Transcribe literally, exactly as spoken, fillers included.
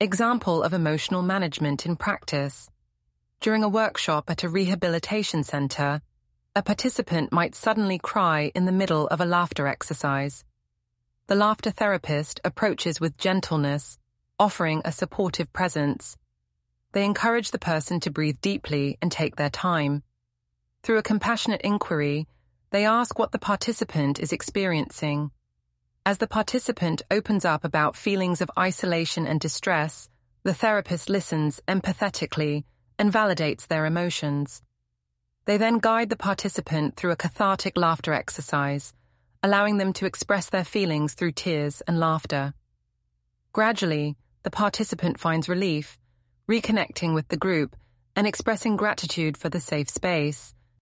Example of emotional management in practice. During a workshop at a rehabilitation center, a participant might suddenly cry in the middle of a laughter exercise. The laughter therapist approaches with gentleness, offering a supportive presence. They encourage the person to breathe deeply and take their time. Through a compassionate inquiry, they ask what the participant is experiencing. As the participant opens up about feelings of isolation and distress, the therapist listens empathetically and validates their emotions. They then guide the participant through a cathartic laughter exercise, allowing them to express their feelings through tears and laughter. Gradually, the participant finds relief, reconnecting with the group and expressing gratitude for the safe space.